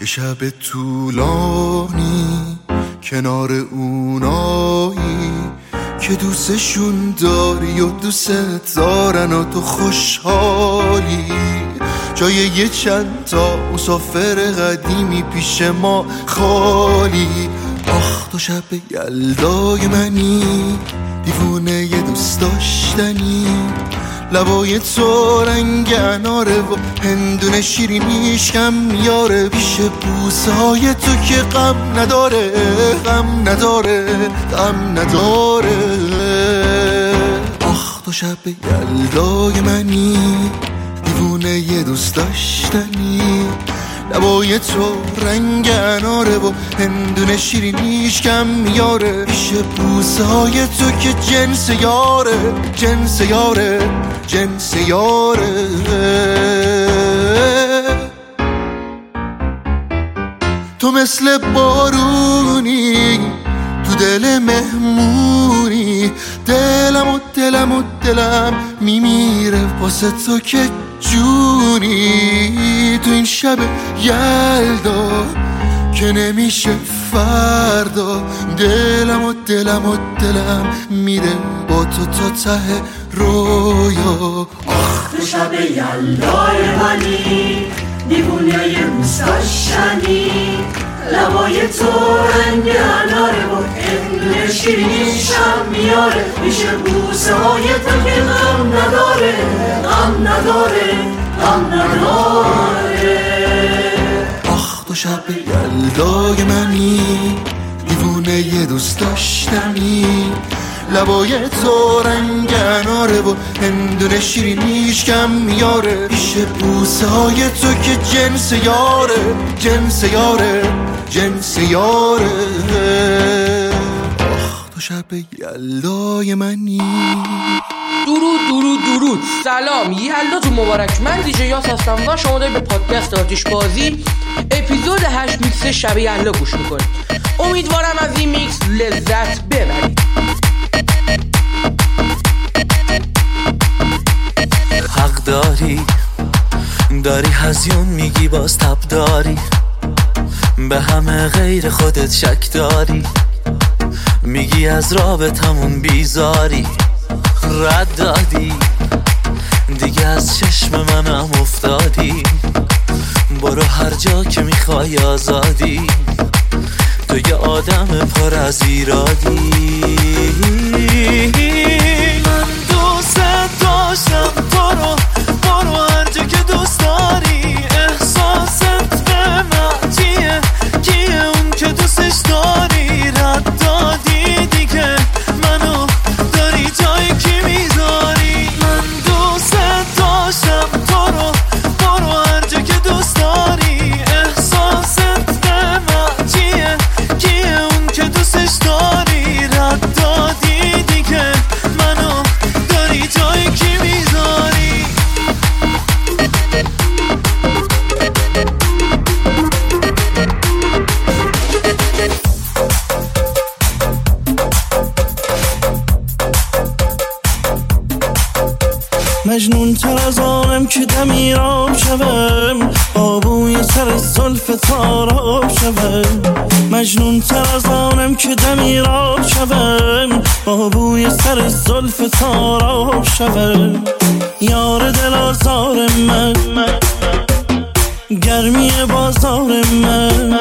یه شب طولانی کنار اونایی که دوستشون داری و دوست دارن و تو خوشحالی، جای یه چند تا مسافر قدیمی پیش ما خالی. آخ تو شب یلدای منی، دیوونه یه دوست داشتنی، لبای تو رنگ اناره و هندونه شیرینیش کم میاره، پیش بوسه های تو که غم نداره، غم نداره، غم نداره. آخ تو شب یلدای منی، دیوونه یه دوست داشتنی، لبای تو رنگ اناره و هندونه شیرینیش کم میاره، پیش بوسه های تو که جنس یاره، جنس یاره، جنس یاره. تو مثل بارونی تو دل مهمونی، دلم میمیره واسه تو که جونی. تو این شب یلدا که نمیشه فردا، دلم میره با تو تا ته رویا. آخ تو شب یلدای منی، دیوونه یه دوست داشتنی، لبای تو رنگ اناره و هندونه شیرینیشم میاره، میشه بوسه های تو که غم نداره، غم نداره، غم نداره. آخ تو شب یلدای منی، دیوونه یه دوست داشتنی، لبای تو رنگ اناره و هندونه شیرینیش کم میاره، پیش بوسه های تو که جنس یاره، جنس یاره، جنس یاره. آخ تو شب یلدای منی. درود سلام، یلداتون مبارک. من دیجی یاس هستم و شما دارید به پادکست آتش بازی اپیزود 8 میکس شب یلدا گوش میکنید. امیدوارم از این میکس لذت ببرید. حق داری هزیون میگی باز تب داری، به همه غیر خودت شک داری، میگی از رابطمون بیزاری، رد دادی دیگه از چشم منم افتادی، برو هر جا که میخوای آزادی، تو یه آدم پر از ایرادی. من دوست داشتم تو رو، برو هر جا که دوست داری، احساست به من چیه، کیه اون که دوستش داری، رد دادی دیگه منو داری جای کی میذاری. من دوست داشتم تو رو، برو هر جا که دوست داری، احساست به من چیه، کیه اون که دوستش داری، رد دادی دیگه منو داری جای کی میذاری. مجنون تر از آنم که دمیرام شوم، آبوی سر زلف تاراب شوم، مجنون تر از آنم که دمیرام شوم، آبوی سر زلف تاراب شوم. یار دل آزار من، گرمی بازار من،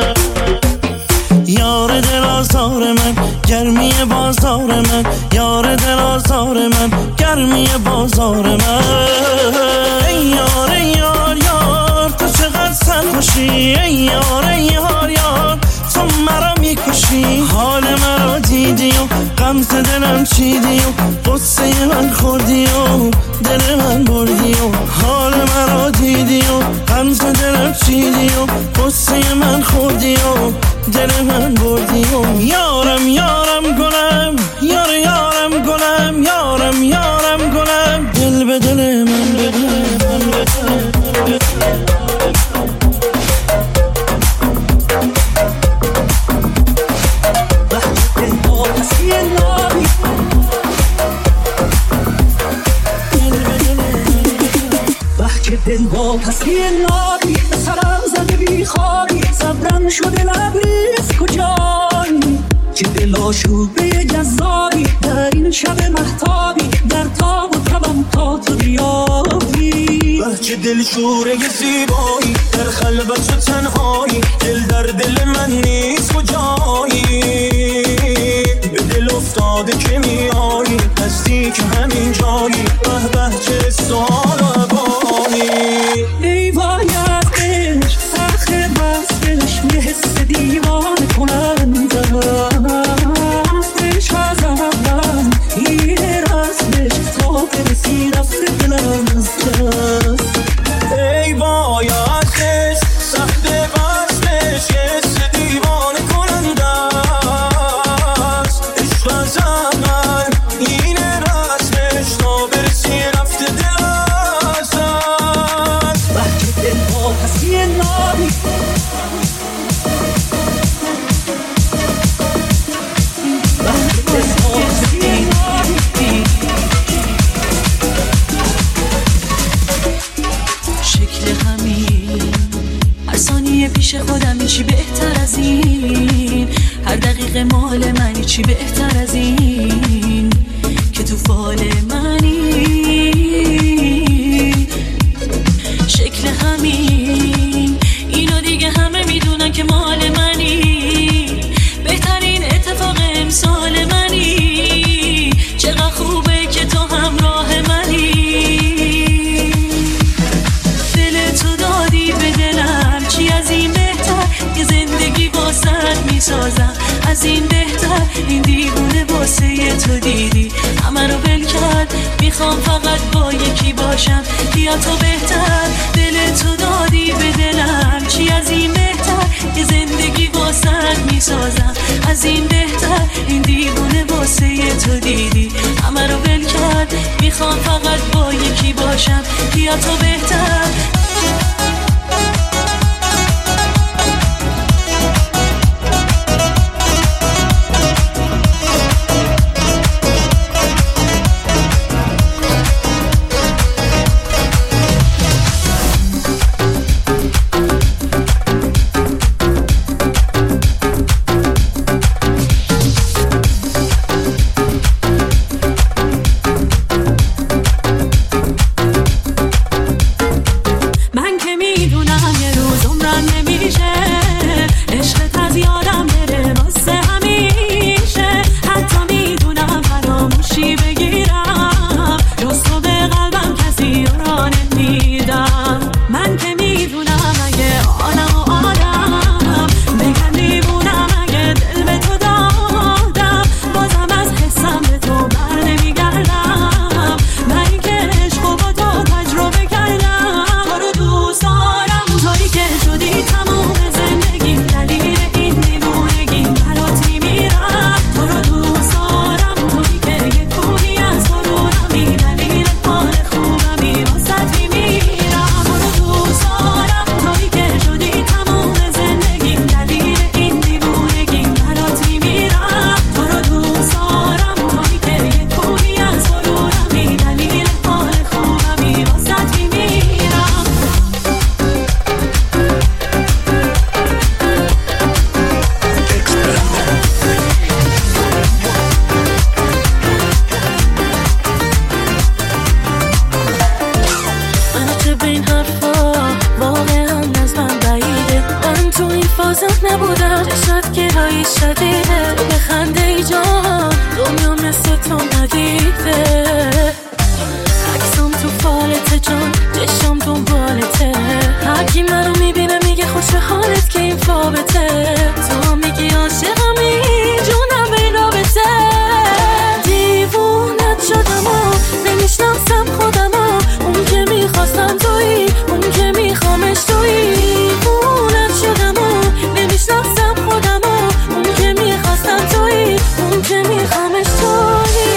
یار دل آزار من، گرمی بازار من، یار دل آزار من، گرمی بازار من. ای یار یار تو چقدر سرخوشی، ای یار تو مرا میکشی، حال مرا دیدی و غمزه دلم چیدی و قصه من خوردی و دل من بردی و حال مرا دیدی و غمزه دلم چیدی و قصه من خوردی و دل من بردی و یارم گلم، یارم گلم، یارم گلم، دل به دل من بده. دل با آتشی ناری به سرم زده بی خاری صبرم شده لبریز کجایی چه دل آشوبه جذابی در این شب مهتابی در تاب و تبم تا تو بیابی چه دل شوره زیبایی در خلوت و تنهایی دل در دل من نیست کجایی به دل افتاده که میایی نزدیک همین جایی به به چه سوال و عبایی ای وای از عشق آخر بستش یه حس دیوانه کننده است عشق از اول این رسمش تا برسی رفت دلم از دست ای وای از عشق سخت بستش یه حس دیوانه کننده است عشق از اول این رسمش تا برسی رفت دلم از دست وقتی دل آتشی ناری شکل همین هر ثانیه پیش خودم چی بهتر از این هر دقیقه مال منی چی بهتر از این که تو فال منی شکل همین اینو دیگه همه میدونن که مال منی بهترین اتفاق امسال منی چقدر خوبه که تو همراه منی دل تو دادی به دلم چی از این بهتر که زندگی واسط میسازم از این بهتر این دیوونه واسه تو دیدی همه رو ول کرد میخوام فقط با یکی باشم بیا تو بهتر دل تو دادی به دلم چی از این بهتر که زندگی واسط میسازم از این بهتر این دیوونه واسه تو دیدی همه رو ول کرد میخوام فقط با یکی باشم بیا تو بهتر نبودم چشات گرایی شدیده بخنده ای جان دنیا مثل تو ندیده عکسم تو فالته جان چشم دنبالته هرکی منو میبینه میگه خوش حالت که این فابته تو میگی عاشقمی جونم به این رابطه دیوونت شدم و نمیشناسم خودم و اون که میخواستم تویی اون که میخوامش تویی دیوونت شدم و نمیشناسم خودم و اون که میخواستم تویی اون که میخوامش تویی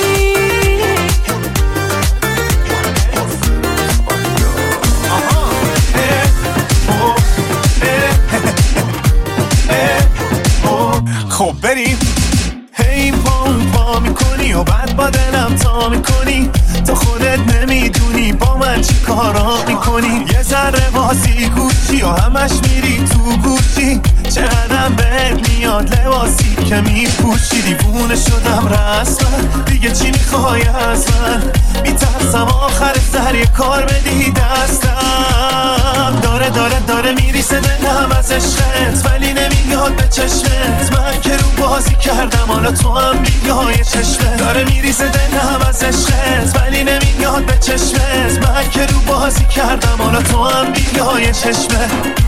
بازی گوشی و همش میری تو گوشی، چقدرم بهت میاد لباسی که میپوشی. دیوونه شدم رسما، دیگه چی میخوای از من؟ میترسم آخر سر یه کار بدی دستم. داره میریسه دلم از عشقت، ولی نمیاد به چشمت. من که رو بازی کردم حالا تو هم بیای چشمت. داره میریسه دلم از عشقت، ولی نمیاد به چشمت. من که رو بازی کردم حالا تو هم بیای چشمت.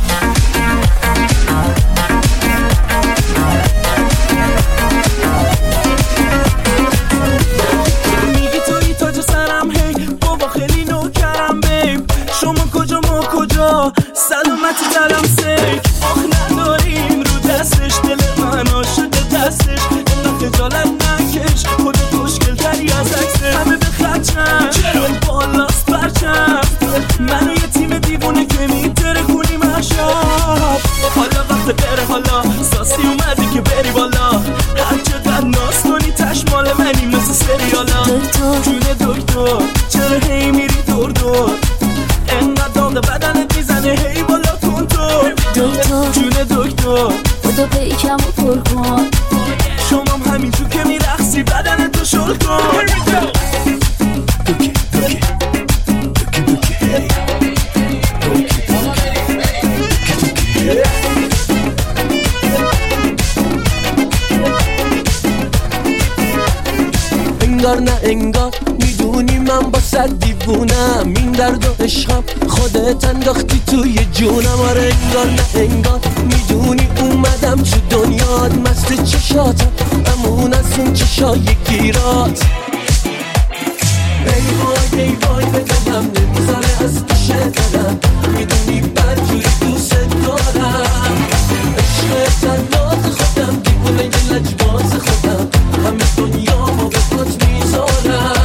میگی توی تاج سرم، هی بابا خیلی نوکرم بیب. شما کجا ما کجا، سلامت دلم سیک. آخ نداریم رو دستش، دل من آشده دستش. اینقدر خجالت نکش، خودت مشکل تری از عکسه. همه به خرچم دل بالاست پرچم، منو یه تیم دیوونه که میتره کنیم عشب. حالا وقت بره، حالا ساسی اومدی که بری بالا. هر چقدر ناز کنی تش مال منی مثل سریالا. جون دکتر چرا هی میری دور دور، انقدر داغ بدنت میزنه هی بالا کنتور. جون دکتر بودو پیکم و پر کن، شمام همینجور که میرخصی بدنتو شل کن. انگار نه انگار میدونی من با صد دیوونم. این درد و عشقم خودت انداختی توی جونم. آره انگار نه انگار میدونی اومدم تو دنیات، مست چشاتم امون از اون چشای گیرات. ای وای به دلم نمیذاره از پیش دلم، میدونی برجوری دوست دارم. عشق تنات خودم، دیوونه یه لجباز خودم، همه دنیا ما به پات میذارم.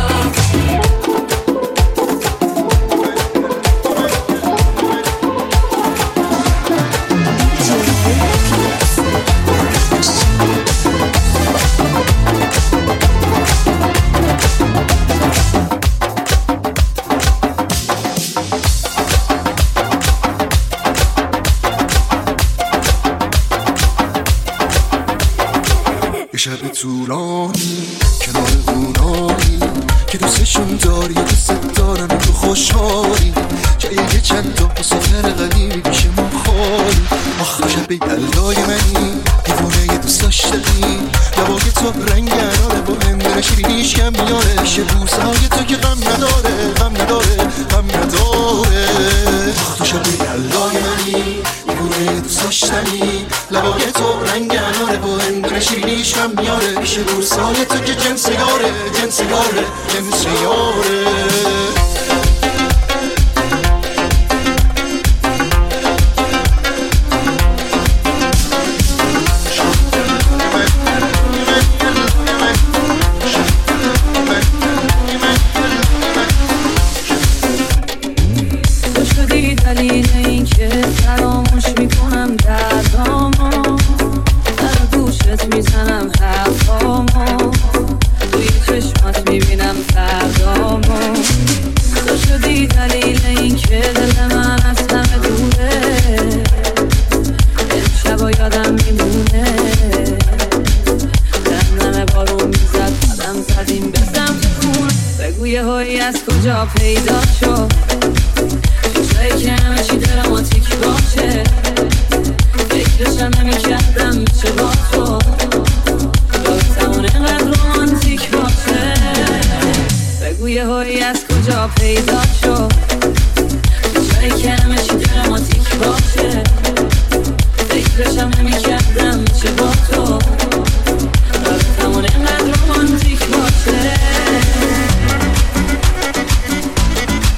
شب طولانی کنار اونایی که دوستشون داری و دوست دارن و تو خوشحالی. جایی چند تا مسافر قدیمی پیش ما خالی. آخر شب یلدای منی دیوونه دوست داشتنی، لبای تو رنگ اناره با هندونه شیرینیش کم میاره. پیش بوسهای تو که غم نداره غم نداره غم نداره. آخر شب یلدای منی دیوونه دوست داشتنی، لبای تو رنگ اناره با هندونه شیرینیش کم میاره. پیش بوسهای تو که جنس یاره جنس یاره جنس یاره. دلیل این که فراموش میکنم دردامو، در گوشت میزنم حرفامو، توی چشمات میبینم فردامو. تو شدی دلیل این که دل من از همه دوره، امشبا یادم میمونه. دندم بارون میزد قدم زدیم به سمت خون، بگو یه هایی از کجا پیدا شد، چیزایی که همه چی دراماتیک باشه. فکرشم نمی‌کردم میشه با تو، رابطمون اینقدر رومانتیک باشه. بگو یه هایی از کجا پیدا شد، چیزایی که همه چی دراماتیک باشه. فکرشم نمی‌کردم میشه با تو، رابطمون اینقدر رومانتیک باشه.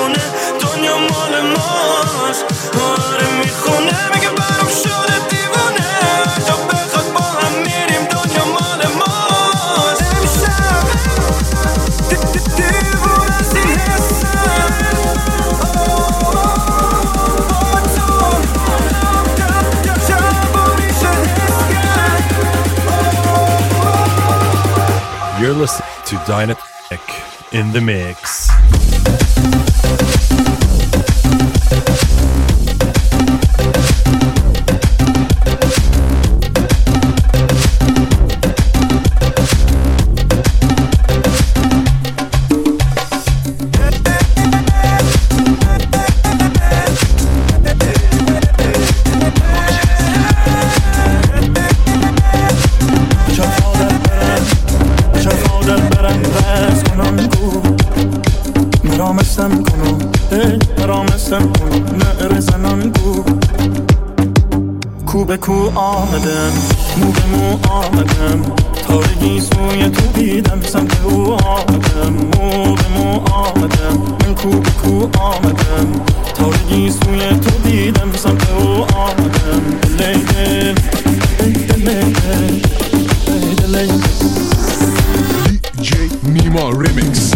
میخونه دنیا مال ماست. آره میخونه میگه برام شده دیوونه، تا بخواد با هم میریم دنیا مال ماست. امشب دیوونه از این حسن با تو جوابی شد حس کرد. You're listening to Dynamic in the Mix. کو آمدم مو به مو آمدم، تارگی سوی تو دیدم سمت او آمدم. مو به مو آمدم من کو به کو آمدم، تارگی سوی تو دیدم سمت او آمدم. لیده DJ نیما ریمیکس.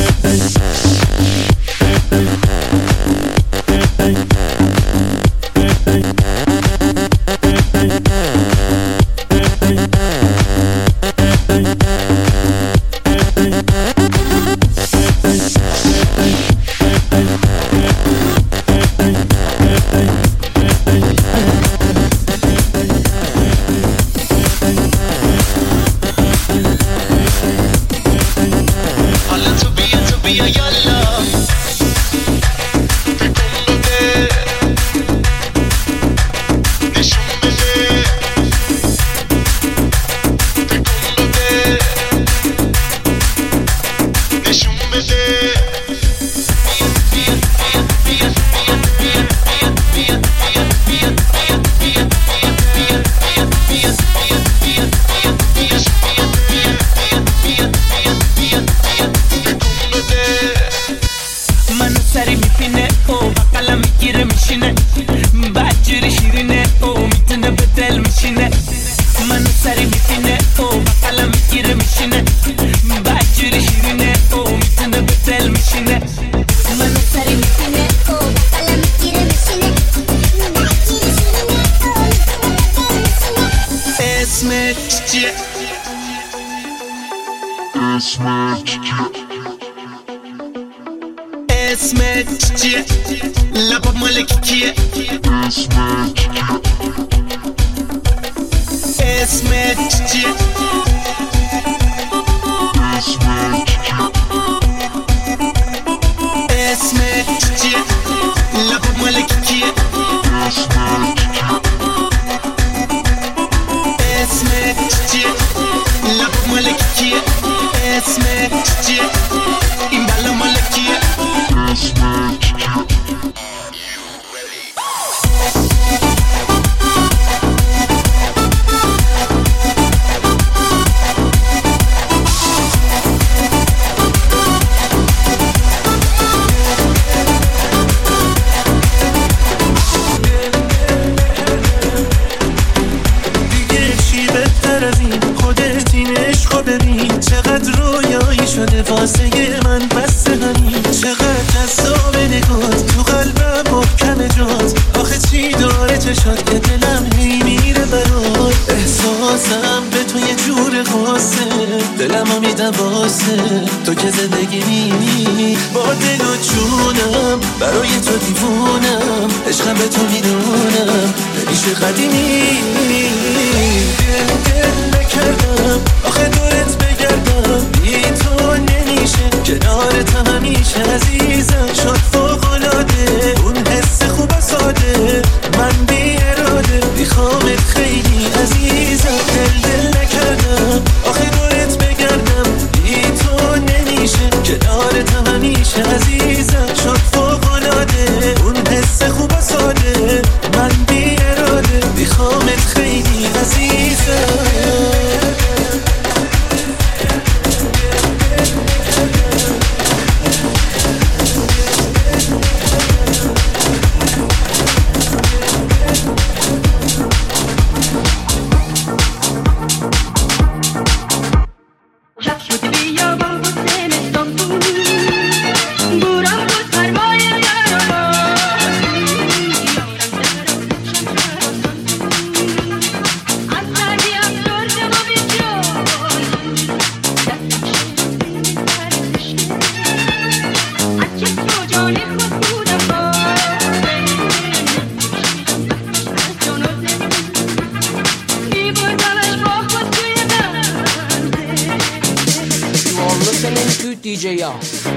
اسمت چیه؟ لباب مال کیه؟ اسمت چیه؟ اسمت چیه؟ لباب مال کیه؟ اسمت چیه؟ لباب مال کیه؟ اسمت چیه؟ این بالا مال کیه؟ واسه من بسته همین چقدر جذاب نگات تو قلبم محکم جات آخه چی داره چشات که دلم هی میره برات احساسم به تو یه جور خاصه دلمو میدم واسه تو که زندگی میمی با دل و جونم برای تو دیوونم عشقم به تو میدونم نمیشه قدیمی دل نکردم آخه دورت بگردم بی تو نمیشه کنارت همیشه عزیزم شد فوق‌العاده اون حس خوب و ساده من بی اراده میخوامت خیلی عزیزم دل نکردم آخه دورت بگردم بی تو نمیشه کنارت همیشه عزیزم شد فوق‌العاده اون حس خوب و ساده من بی اراده میخوامت خیلی عزیزم دیجی یاس.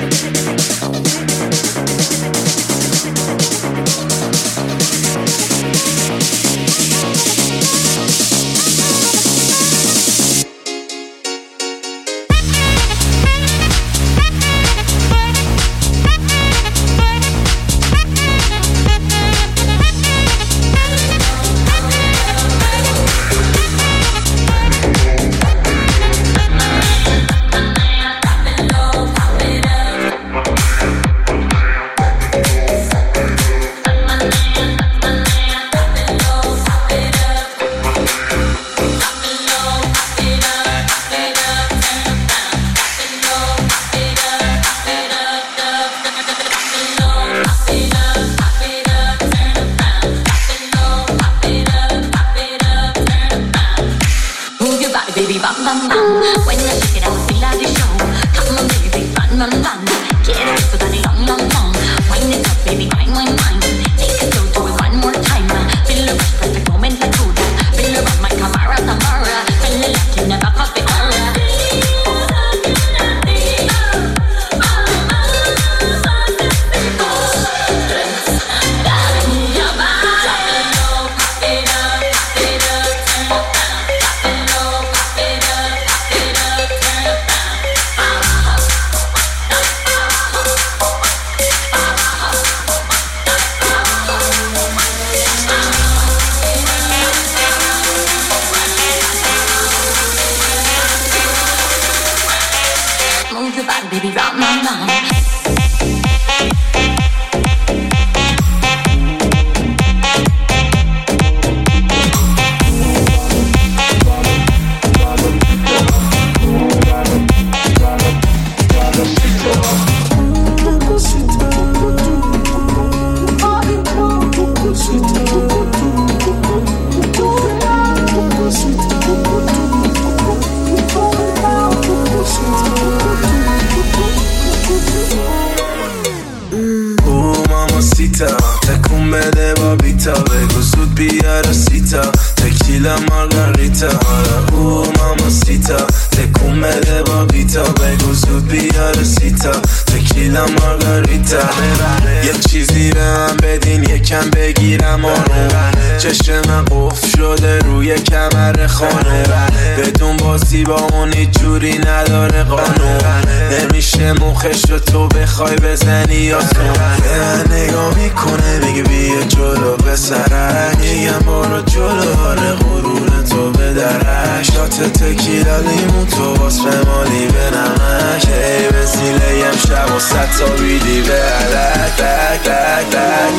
تکون بده با بیتا بگو زود بیار سیتا تکیلا مارگاریتا او ماماسیتا تکون بده با بیتا بگو زود بیار سیتا تکیلا مارگاریتا یه چیزی به من بدین یکم بگیرم آروم چشم من قفل شده روی کمر خانم بدون بازی با اون جوری نداره قانون نمیشه موخشو تو بخوای بزنی یا سون به من نگاه میکنه میگه بیا جلو به سرک میگم برو جلو حال غرور تو به درک شات تکیلا لیمون تو باس به مالی به نمک ای وسیله یم شب و ست تا بیدی به علک دک دک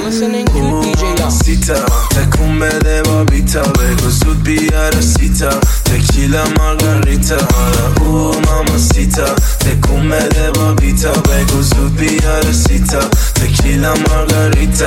دک سیتا تکون بده با بیتا بگو زود بیار سیتا تکیلا مارگاریتا او ماماسیتا تکون بده با بیتا بگو زود بیار سیتا تکیلا مارگاریتا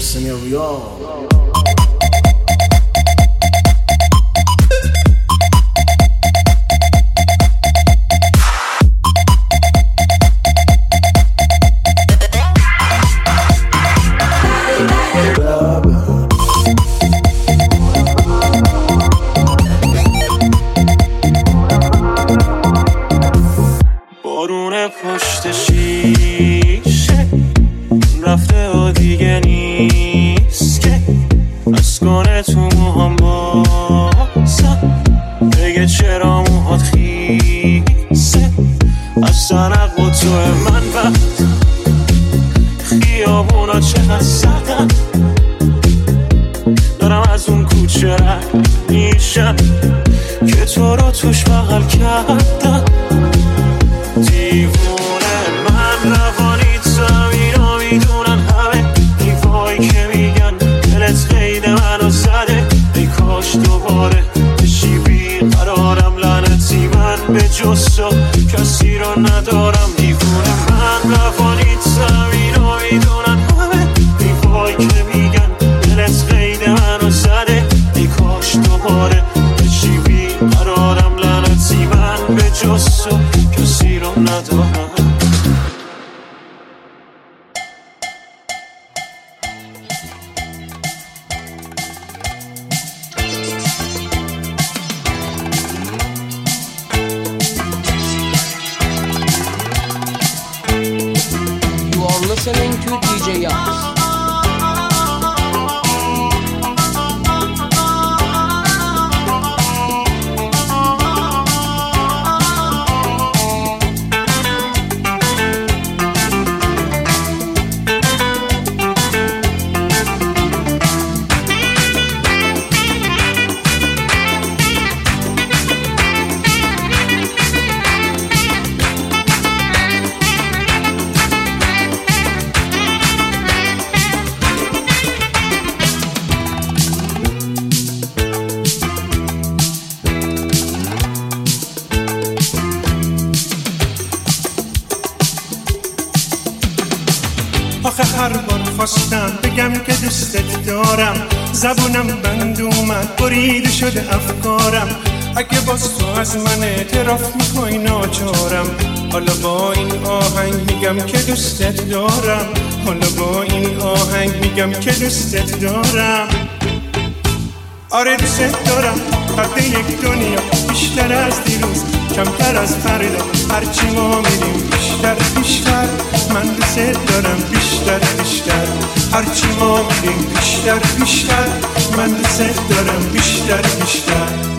سناریو. بارون پشت شیشه رفته و دیگه نیست که از کنه تو موهام بازم بگه چرا موهات خیسه از تنق و تو من وقت خیابونا چقدر سقم دارم از اون کوچه رد میشم که تو رو توش بغل کردم دیوونه من روانیتم اینو میدونن همه دیوایی که میگن دلت قید منو زده ای کاش دوباره بشی بیقرارم لعنتی من به جز تو کسی رو ندارم دیوونه من روانیتم اینو میدونن همه دیوایی که میگن دلت قید منو زده ای کاش دوباره بشی بیقرارم لعنتی من به جز تو کسی رو ندارم. You are listening to DJ Yox. آخه هر بار خواستم بگم که دوستت دارم زبونم بند اومد بریده شده افکارم اگه باز تو از من اعتراف میکنی ناچارم حالا با این آهنگ میگم که دوستت دارم حالا با این آهنگ میگم که دوستت دارم آره دوستت دارم قد یک دنیا بیشتر از دیروز کمتر از فردا هرچی ما میریم بیشتر بیشتر من دوست دارم بیشتر بیشتر هرچی ما میریم بیشتر بیشتر من دوست دارم بیشتر بیشتر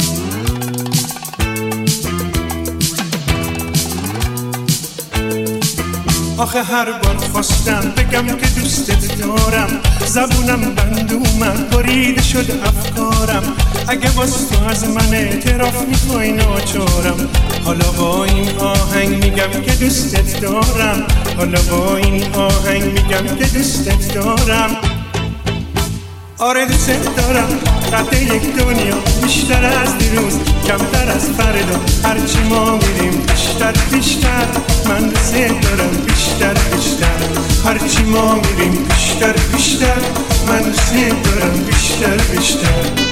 آخه هر بار خواستم بگم که دوستت دارم زبونم بند اومد بریده شده افکارم اگه باز تو از من اعتراف میکنی ناچارم حالا با این آهنگ میگم که دوستت دارم حالا با این آهنگ میگم که دوستت دارم آره دوستت دارم قد یک دنیا بیشتر از دیروز کمتر از فردا هرچی ما میریم بیشتر بیشتر من دوست دارم بیشتر بیشتر هرچی ما میریم بیشتر بیشتر من دوست دارم بیشتر بیشتر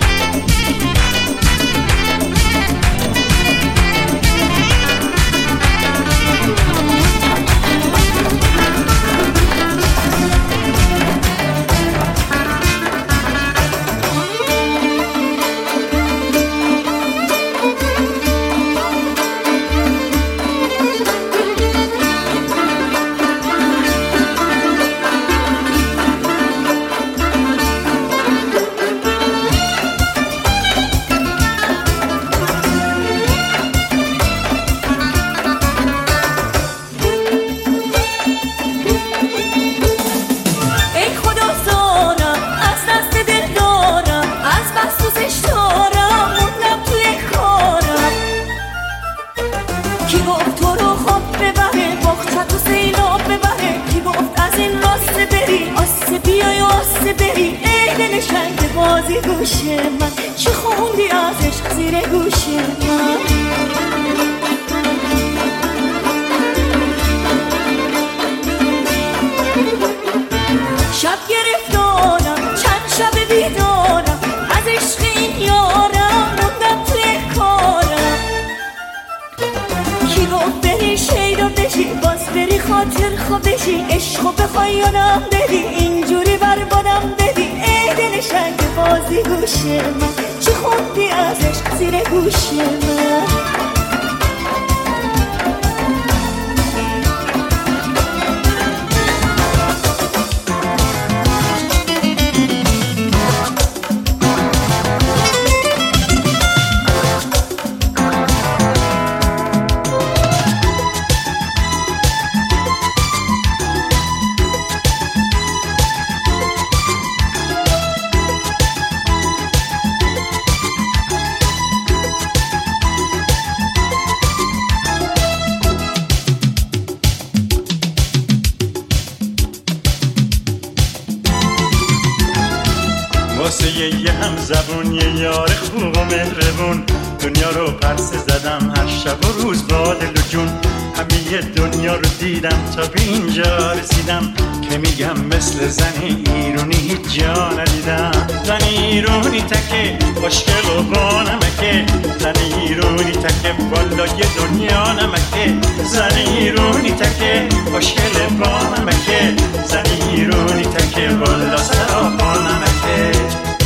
من چه خوندی از عشق زیر گوش من شب گرفتار باشی عشقو بخوای یادم بدی اینجوری بربادم بدی ای دل شنگ بازی گوش من چی خوندی ازش زیر گوش من واسه یه هم زبون یه یار خوب و مهربون دنیا رو پرسه زدم هر شب و روز با دل و جون همه دنیا رو دیدم تا به اینجا رسیدم که میگم مثل زن ایرونی هیچ جا ندیدم زن ایرونی تکه خوشگل و با نمکه زن ایرونی تکه بالای دنیا نمکه زن ایرونی تکه خوشگل با نمکه زن ایرونی تکه بالا سرا با نمکه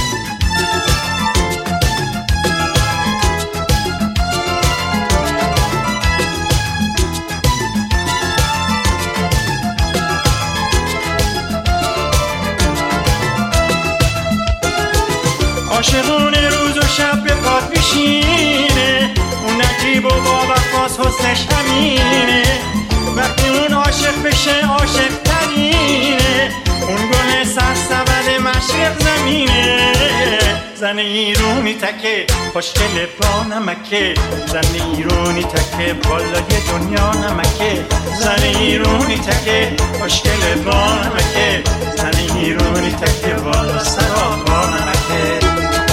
عاشقونه روز و شب به پاد میشینه اون نجیب و با وفاس حسنش همینه وقتی اون عاشق بشه عاشق ترینه اون گل سرسبد مشرق زمینه زن ایرونی تکه خوشگل با نمکه زن ایرونی تکه بالای دنیا نمکه زن ایرونی تکه خوشگل با نمکه زن ایرونی تکه بالا سرا با نمکه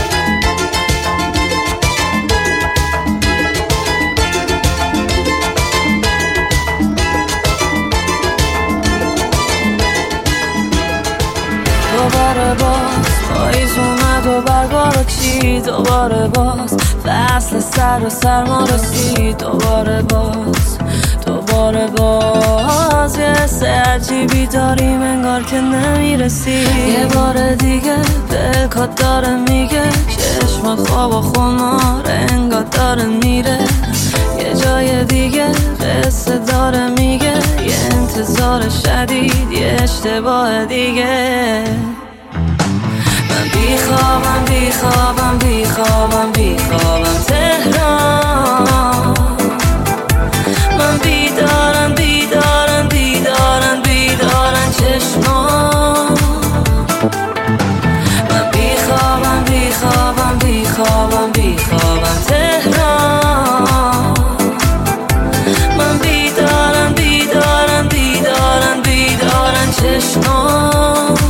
دوباره باز پاییز اومد و برگا رو چید دوباره باز فصل سر و سرما رسید دوباره باز یه حس عجیبی داریم انگار که نمیرسی یه بار دیگه دلکات داره میگه چشمات خواب و خمار انگار داره میره یه جای دیگه قصه داره میگه یه انتظار شدید یه اشتباه دیگه من بیخوابم تهران من بیدارن چشمان من بیخوابم تهران من بیدارن چشمان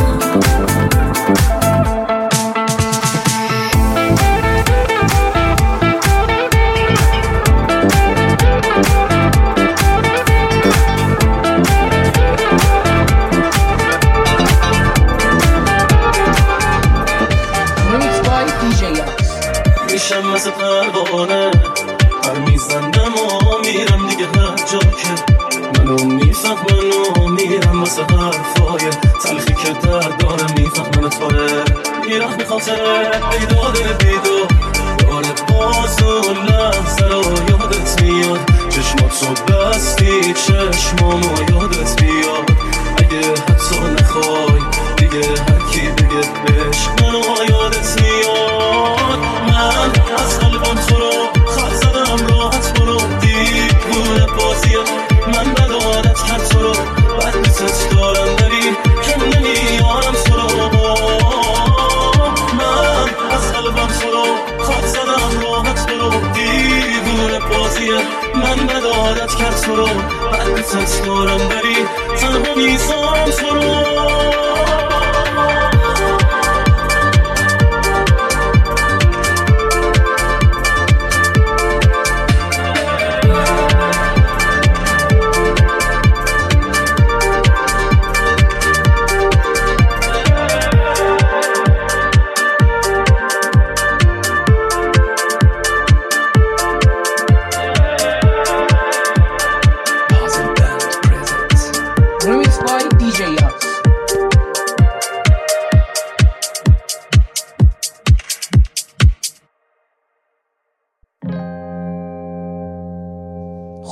میشم مثل پروانه هر میزندم و میرم دیگه هر جا که منو میفهمن و میرم واسه حرفای تلخی که داره میفهمن توره میرم بخاطر بیدار باز و لحظه رو یادت میاد چشمات رو بستی چشمامو یادت بیاد اگه حتی نخوای دیگه هرکی بگه عشق منو یادت میاد من از قلبم تو رو خط زدم راحت برو دیوونه بازیه من بد عادت کرد تو رو بد بیتت دارم داری که نمیارم تو رو من از قلبم تو رو خط زدم راحت برو دیوونه بازیه من بد عادت کرد تو رو بد بیتت دارم داری تنها میذارم تو رو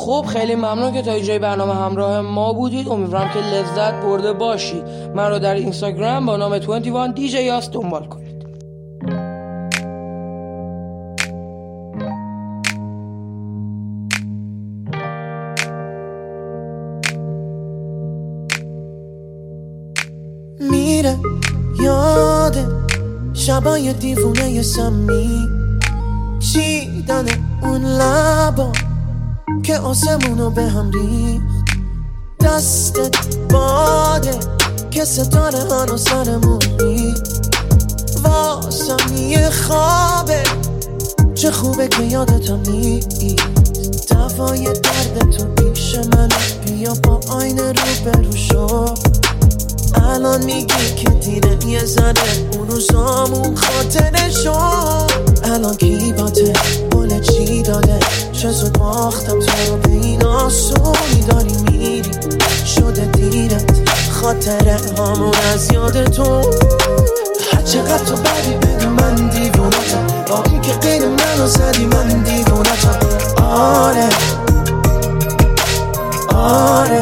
خب خیلی ممنون که تا اینجای برنامه همراه ما بودید. امیدوارم که لذت برده باشید. من رو در اینستاگرام با نام 21 دیجی یاس دنبال کنید. میره یاده شبای دیوونه سمی چیدن اون لبا که آسمونو به هم ریخت، دستت باده که ستاره ها رو سرمون ریخت، واسم یه خوابه چه خوبه که یادتم نیست، دوای درد تو پیش من بیا با آینه رو برو شو، الان میگی که دیدم یه زنه اون روزامون خاطره شو، الان کی باته بوله چی داده چه زود باختم تو رو به این آسونی داری میری شده دیرت خاطره هامون از یاد تو، هر چقدر تو بدی بدون من دیوونتم، با این که قید منو زدی من دیوونتم، آره آره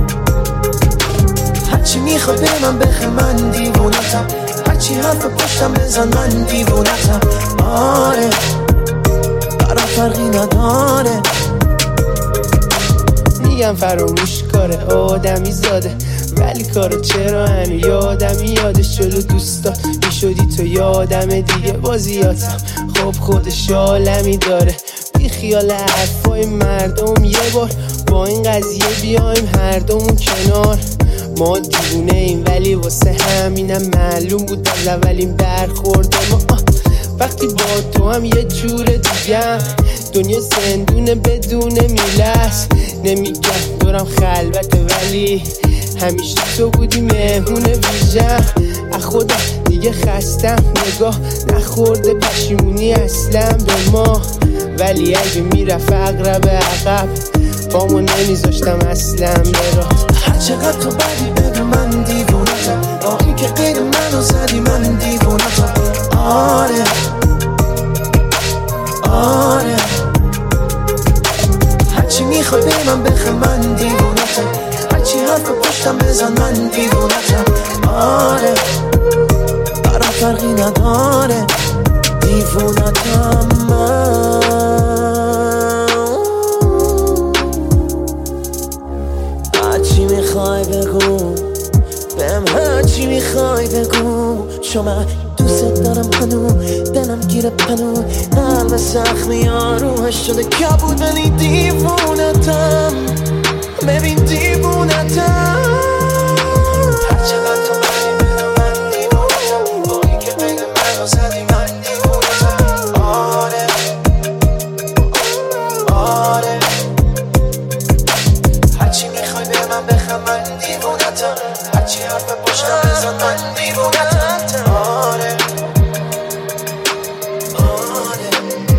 هرچی میخواد به من بخه من دیوونتم، هرچی حرف پشتم بزن من دیوونتم، آره برام فرقی نداره. میگم فراموش کاره آدمی زاده ولی کارو چرا هنو یادمی یادش جلو دوستات میشدی تو یادم دیگه بازیاتم خب خودش عالمی داره بی خیال حرفای مردم یه بار با این قضیه بیایم هر دومون کنار، ما دیوونه ایم ولی واسه همینم معلوم بود از اولین برخورد ما وقتی با تو هم یه جور دیگم دنیا زندونه بدون میلس نمیگم دورم خلوته ولی همیشه تو بودی مهمون ویژم از خودم دیگه خستم نگاه نخورده پشیمونی اصلا به ما ولی اگه میرفت اقرب عقب با ما نمیذاشتم اصلا برا هر چقدر تو بدی بدون من دیوونتم، با این که قید منو زدی من دیوونتم، آره آره هرچی میخوای به من بخه من دیوونتم، هرچی حرف پشتم بزن من دیوونتم، آره برام فرقی نداره دیوونتم من. هرچی میخوای بگو بهم هرچی میخوای بگو چون من دوست دارم هنو دلم گیره پنو قلب زخمی آرومش شده کبود ولی دیوونتم ببین دیوونتم هر چقدر تو بری بدون من دیوونتم با این که بین منو زدی من دیوونتم، آره آره هرچی میخوای به من بخم من دیوونتم، هرچی حرف پشتم بزن من دیوونتم، آره آره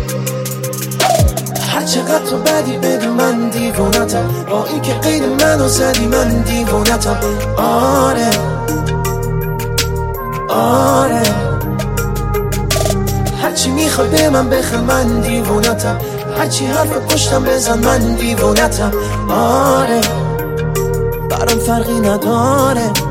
هر چقدر تو بدی بدون من دیوونتم، با این که قید منو زدی من دیوونتم، آره آره هرچی میخوای به من بخم من دیوونتم، هرچی حرف پشتم بزن من دیوونتم، آره برام فرقی نداره.